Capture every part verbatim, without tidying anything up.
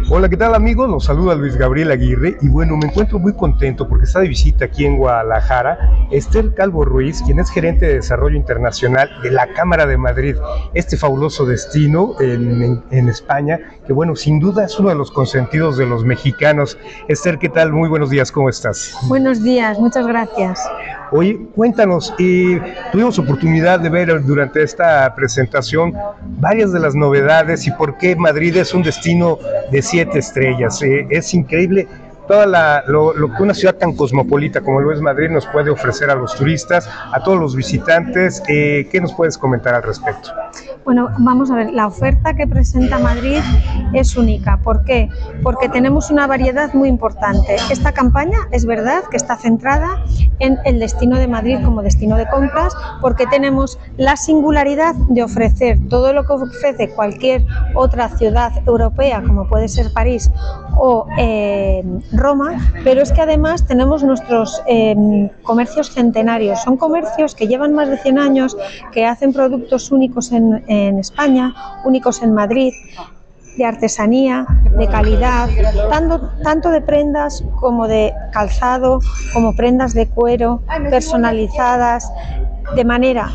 Hola, ¿qué tal amigos? Los saluda Luis Gabriel Aguirre y bueno, me encuentro muy contento porque está de visita aquí en Guadalajara Esther Calvo Ruiz, quien es gerente de desarrollo internacional de la Cámara de Madrid, este fabuloso destino en, en, en España, que bueno, sin duda es uno de los consentidos de los mexicanos. Esther, ¿qué tal? Muy buenos días, ¿cómo estás? Buenos días, muchas gracias. Oye, cuéntanos, eh, tuvimos oportunidad de ver durante esta presentación varias de las novedades y por qué Madrid es un destino de siete estrellas. Eh, es increíble toda la, lo, lo que una ciudad tan cosmopolita como lo es Madrid nos puede ofrecer a los turistas, a todos los visitantes. Eh, ¿Qué nos puedes comentar al respecto? Bueno, vamos a ver, la oferta que presenta Madrid es única. ¿Por qué? Porque tenemos una variedad muy importante. Esta campaña es verdad que está centrada en el destino de Madrid como destino de compras, porque tenemos la singularidad de ofrecer todo lo que ofrece cualquier otra ciudad europea, como puede ser París o eh, Roma, pero es que además tenemos nuestros eh, comercios centenarios. Son comercios que llevan más de cien años, que hacen productos únicos en, en España, únicos en Madrid, de artesanía, de calidad, tanto, tanto de prendas como de calzado, como prendas de cuero, personalizadas, de manera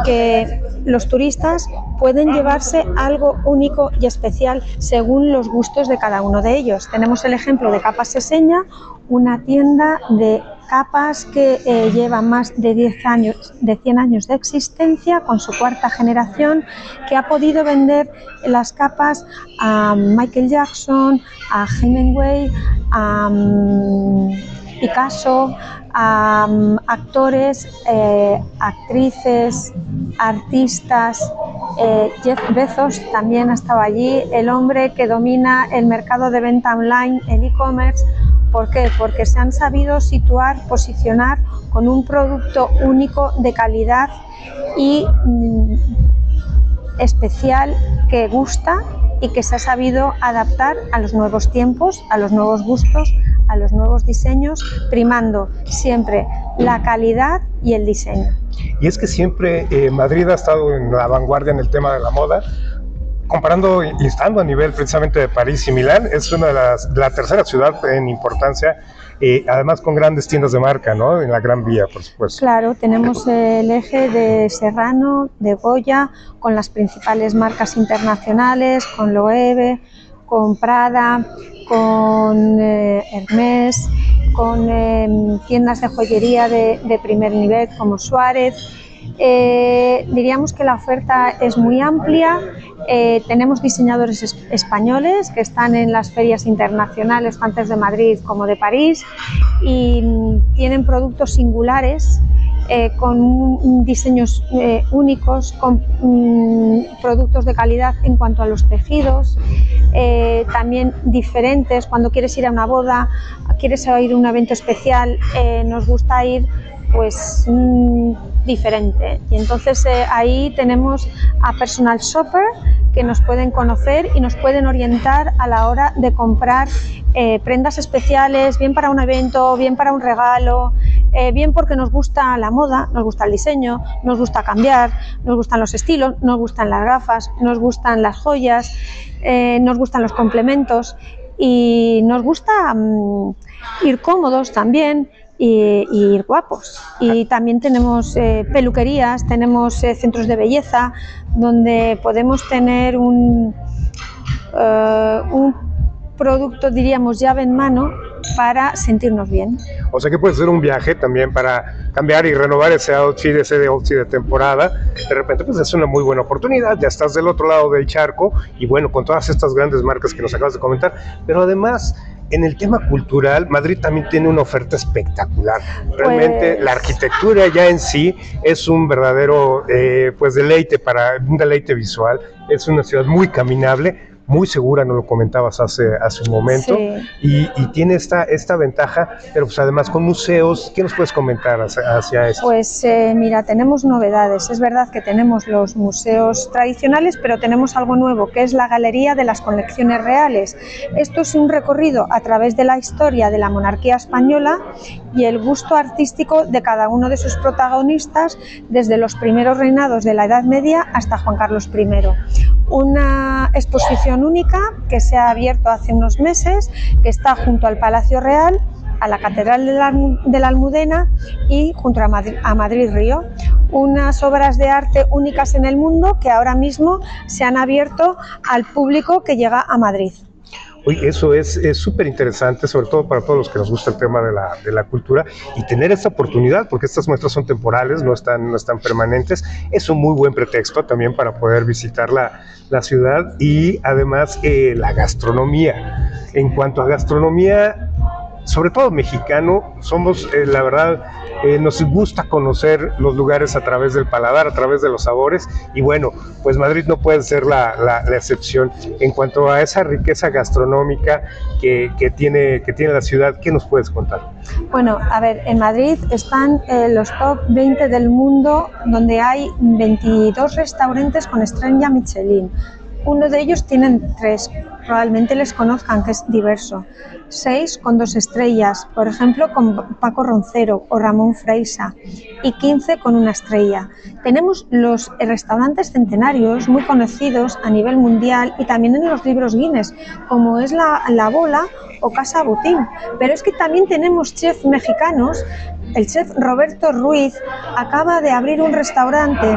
que los turistas pueden llevarse algo único y especial según los gustos de cada uno de ellos. Tenemos el ejemplo de Capas Seseña, una tienda de capas que eh, lleva más de diez años, de cien años de existencia, con su cuarta generación, que ha podido vender las capas a Michael Jackson, a Hemingway, a um, Picasso, a um, actores, eh, actrices, artistas. eh, Jeff Bezos también ha estado allí, el hombre que domina el mercado de venta online, el e-commerce. ¿Por qué? Porque se han sabido situar, posicionar con un producto único de calidad y mm, especial que gusta y que se ha sabido adaptar a los nuevos tiempos, a los nuevos gustos, a los nuevos diseños, primando siempre la calidad y el diseño. Y es que siempre eh, Madrid ha estado en la vanguardia en el tema de la moda, comparando y estando a nivel precisamente de París y Milán. Es una de las, la tercera ciudad en importancia, eh, además con grandes tiendas de marca, ¿no? En la Gran Vía, por supuesto. Claro, tenemos el eje de Serrano, de Goya, con las principales marcas internacionales, con Loewe, con Prada, con eh, Hermès, con eh, tiendas de joyería de, de primer nivel como Suárez. Eh, diríamos que la oferta es muy amplia. Eh, tenemos diseñadores es, españoles que están en las ferias internacionales, tanto de Madrid como de París, y mm, tienen productos singulares, eh, con diseños eh, únicos, con mm, productos de calidad en cuanto a los tejidos, eh, también diferentes. Cuando quieres ir a una boda, quieres ir a un evento especial, eh, nos gusta ir pues mmm, diferente, y entonces eh, ahí tenemos a personal shopper que nos pueden conocer y nos pueden orientar a la hora de comprar eh, prendas especiales, bien para un evento, bien para un regalo, eh, bien porque nos gusta la moda, nos gusta el diseño, nos gusta cambiar, nos gustan los estilos, nos gustan las gafas, nos gustan las joyas, eh, nos gustan los complementos y nos gusta mmm, ir cómodos también. Y, y ir guapos. Y también tenemos eh, peluquerías, tenemos eh, centros de belleza donde podemos tener un, uh, un producto, diríamos, llave en mano para sentirnos bien. O sea que puede ser un viaje también para cambiar y renovar ese outfit, ese outfit de temporada. De repente pues es una muy buena oportunidad, ya estás del otro lado del charco y bueno, con todas estas grandes marcas que nos acabas de comentar, pero además en el tema cultural, Madrid también tiene una oferta espectacular. Realmente pues la arquitectura ya en sí es un verdadero eh, pues deleite, para un deleite visual. Es una ciudad muy caminable, muy segura, nos lo comentabas hace, hace un momento, sí. y, y tiene esta, esta ventaja, pero pues además con museos. ¿Qué nos puedes comentar hacia, hacia esto? Pues eh, mira, tenemos novedades. Es verdad que tenemos los museos tradicionales, pero tenemos algo nuevo, que es la Galería de las Colecciones Reales. Esto es un recorrido a través de la historia de la monarquía española y el gusto artístico de cada uno de sus protagonistas, desde los primeros reinados de la Edad Media hasta Juan Carlos primero. Una exposición exposición única que se ha abierto hace unos meses, que está junto al Palacio Real, a la Catedral de la, de la Almudena y junto a Madrid, a Madrid Río. Unas obras de arte únicas en el mundo que ahora mismo se han abierto al público que llega a Madrid. Oye, eso es súper interesante, sobre todo para todos los que nos gusta el tema de la, de la cultura, y tener esta oportunidad, porque estas muestras son temporales, no están, no están permanentes, es un muy buen pretexto también para poder visitar la, la ciudad y además eh, la gastronomía. En cuanto a gastronomía, sobre todo mexicano, somos, eh, la verdad, eh, nos gusta conocer los lugares a través del paladar, a través de los sabores, y bueno, pues Madrid no puede ser la, la, la excepción. En cuanto a esa riqueza gastronómica que, que, tiene, que tiene la ciudad, ¿qué nos puedes contar? Bueno, a ver, en Madrid están eh, los top veinte del mundo, donde hay veintidós restaurantes con estrella Michelin. Uno de ellos tienen tres, probablemente les conozcan, que es diverso. Seis con dos estrellas, por ejemplo con Paco Roncero o Ramón Freisa, y quince con una estrella. Tenemos los restaurantes centenarios muy conocidos a nivel mundial y también en los libros Guinness, como es la, la Bola o Casa Butín. Pero es que también tenemos chefs mexicanos. El chef Roberto Ruiz acaba de abrir un restaurante,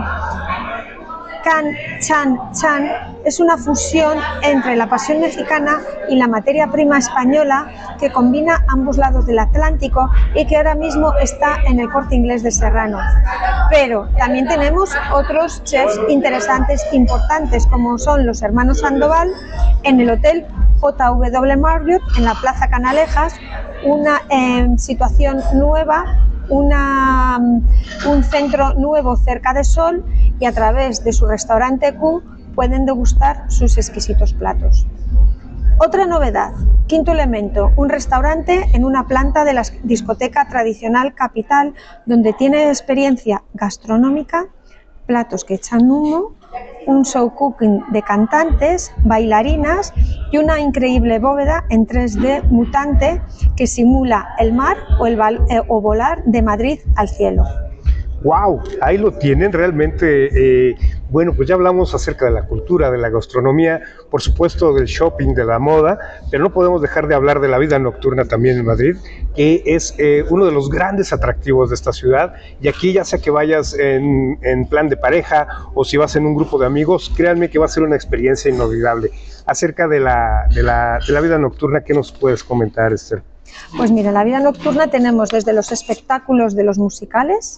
Can Chan Chan, es una fusión entre la pasión mexicana y la materia prima española que combina ambos lados del Atlántico y que ahora mismo está en el Corte Inglés de Serrano. Pero también tenemos otros chefs interesantes, importantes, como son los hermanos Sandoval en el Hotel J W Marriott en la Plaza Canalejas, una eh, situación nueva, Una, un centro nuevo cerca de Sol, y a través de su restaurante Q pueden degustar sus exquisitos platos. Otra novedad, Quinto Elemento, un restaurante en una planta de la discoteca tradicional Capital, donde tiene experiencia gastronómica, platos que echan humo, un show cooking de cantantes, bailarinas y una increíble bóveda en tres D mutante que simula el mar o, el eh, o volar de Madrid al cielo. ¡Wow! Ahí lo tienen realmente. Eh, bueno, pues ya hablamos acerca de la cultura, de la gastronomía, por supuesto del shopping, de la moda, pero no podemos dejar de hablar de la vida nocturna también en Madrid, que es eh, uno de los grandes atractivos de esta ciudad. Y aquí, ya sea que vayas en, en plan de pareja o si vas en un grupo de amigos, créanme que va a ser una experiencia inolvidable. Acerca de la, de la, de la vida nocturna, ¿qué nos puedes comentar, Esther? Pues mira, en la vida nocturna tenemos desde los espectáculos de los musicales,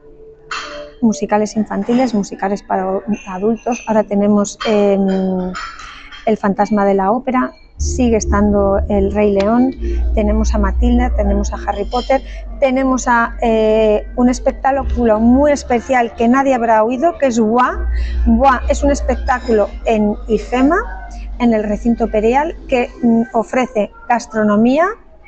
musicales infantiles, musicales para adultos. Ahora tenemos eh, El Fantasma de la Ópera, sigue estando El Rey León, tenemos a Matilda, tenemos a Harry Potter, tenemos a eh, un espectáculo muy especial que nadie habrá oído, que es Bois. Bois es un espectáculo en IFEMA, en el recinto Perial, que mm, ofrece gastronomía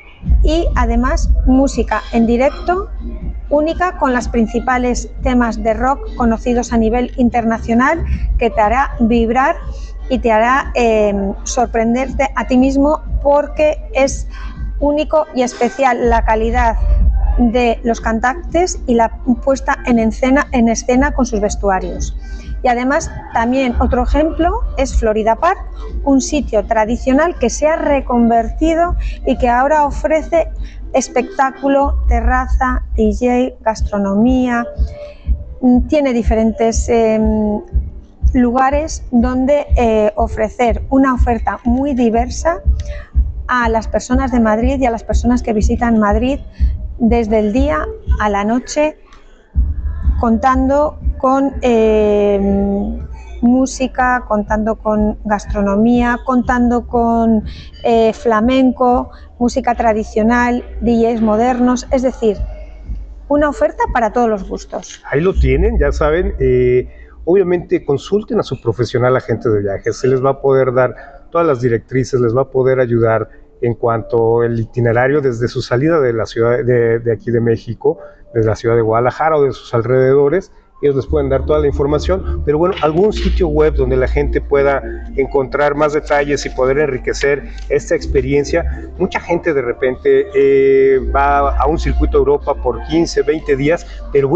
y además música en directo única con los principales temas de rock conocidos a nivel internacional, que te hará vibrar y te hará eh, sorprenderte a ti mismo, porque es único y especial la calidad de los cantantes y la puesta en escena, en escena con sus vestuarios. Y además también otro ejemplo es Florida Park, un sitio tradicional que se ha reconvertido y que ahora ofrece espectáculo, terraza, D J, gastronomía. Tiene diferentes eh, lugares donde eh, ofrecer una oferta muy diversa a las personas de Madrid y a las personas que visitan Madrid desde el día a la noche, contando con eh, música, contando con gastronomía, contando con eh, flamenco, música tradicional, D Js modernos, es decir, una oferta para todos los gustos. Ahí lo tienen, ya saben, eh, obviamente consulten a su profesional agente de viajes, se les va a poder dar todas las directrices, les va a poder ayudar en cuanto al itinerario desde su salida de la ciudad de, de aquí de México, desde la ciudad de Guadalajara o de sus alrededores. Ellos les pueden dar toda la información, pero bueno, algún sitio web donde la gente pueda encontrar más detalles y poder enriquecer esta experiencia. Mucha gente de repente eh, va a un circuito Europa por quince, veinte días, pero bueno,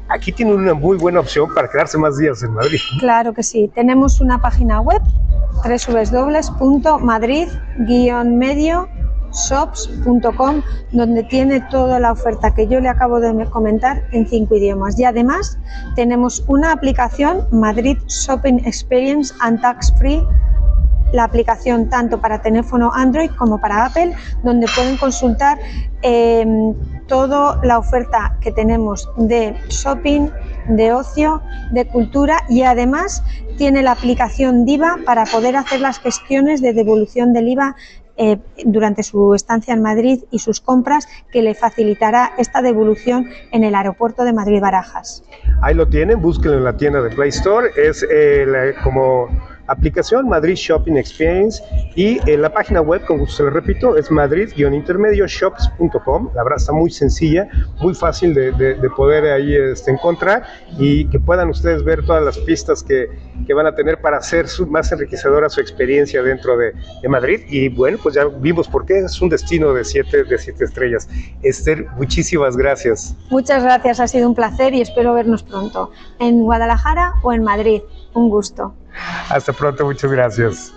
aquí tienen una muy buena opción para quedarse más días en Madrid. Claro que sí, tenemos una página web, doble u doble u doble u punto madrid guion medio shops punto com, donde tiene toda la oferta que yo le acabo de comentar en cinco idiomas. Y además tenemos una aplicación, Madrid Shopping Experience and Tax Free, la aplicación tanto para teléfono Android como para Apple, donde pueden consultar eh, toda la oferta que tenemos de shopping, de ocio, de cultura, y además tiene la aplicación Diva para poder hacer las gestiones de devolución del I V A eh, durante su estancia en Madrid y sus compras, que le facilitará esta devolución en el aeropuerto de Madrid-Barajas. Ahí lo tienen, búsquenlo en la tienda de Play Store, es eh, la, como aplicación Madrid Shopping Experience, y en la página web, como se lo repito, es madrid guion intermedio shops punto com. La verdad está muy sencilla, muy fácil de, de, de poder ahí este, encontrar, y que puedan ustedes ver todas las pistas que, que van a tener para hacer su, más enriquecedora su experiencia dentro de, de Madrid. Y bueno, pues ya vimos por qué es un destino de siete, de siete estrellas. Esther, muchísimas gracias. Muchas gracias, ha sido un placer y espero vernos pronto en Guadalajara o en Madrid. Un gusto. Hasta pronto, muchas gracias.